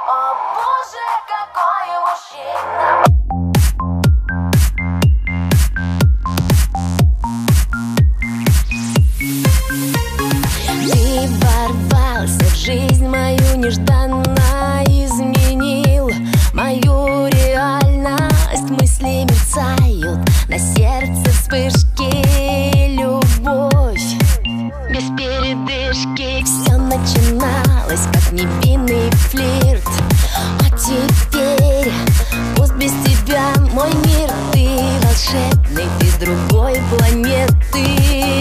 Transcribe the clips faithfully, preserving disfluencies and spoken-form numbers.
О боже, какой мужчина. Ты ворвался в жизнь мою нежданно, изменил мою реальность. Мысли мерцают, на сердце вспышки, любовь без передышки. Все начиналось как невинный флирт, а теперь пусть без тебя мой мир. Ты волшебный, ты с другой планеты.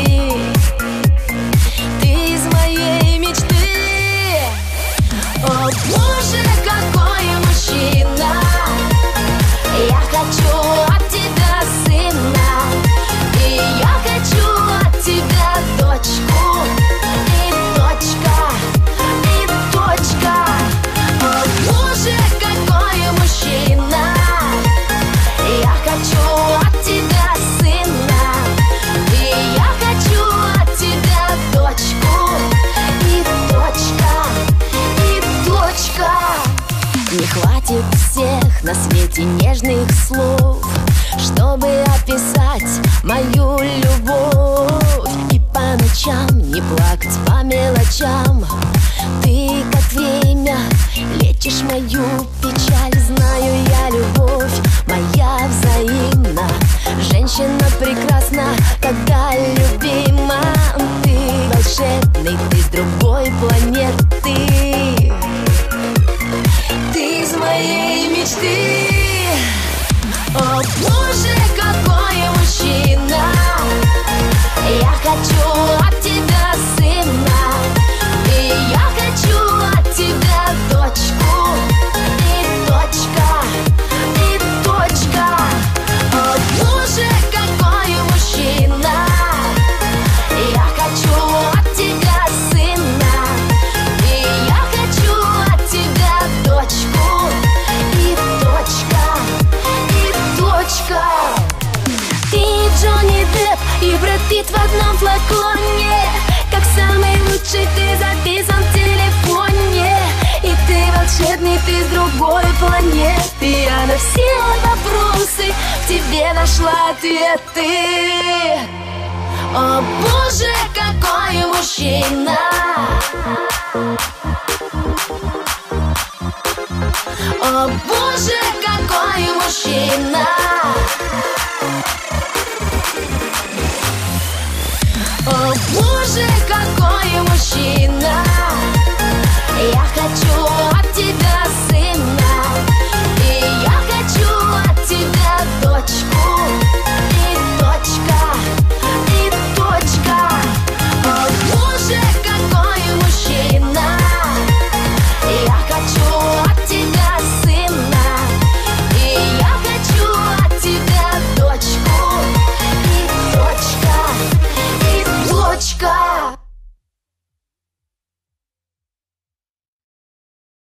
О боже, какой мужчина. Я хочу от тебя сына, и я хочу от тебя дочку. И точка, и точка. О боже, какой мужчина. Я хочу от тебя сына, и я хочу от тебя дочку. И точка. Не хватит всех на свете нежных слов, чтобы описать мою любовь. И по ночам не плакать по мелочам. Ты, как время, лечишь мою печаль. Знаю я, любовь моя взаимна. Женщина прекрасна, когда любима. Ты волшебный, ты с другой планеты. Ты из моей мечты. О боже, какой мужчина. Я хочу от тебя сына, и я хочу от тебя дочку. И точка, и точка. О боже, какой мужчина. Я хочу от тебя сына, и я хочу от тебя дочку. И точка, и точка. Ты Джонни Депп и Брэд Питт в одном флаконе. Как самый лучший ты записан в телефоне. И ты волшебный, ты с другой планеты. Я на все вопросы в тебе нашла ответы. О боже, какой мужчина. О боже, какой мужчина. О боже, какой мужчина. Я хочу от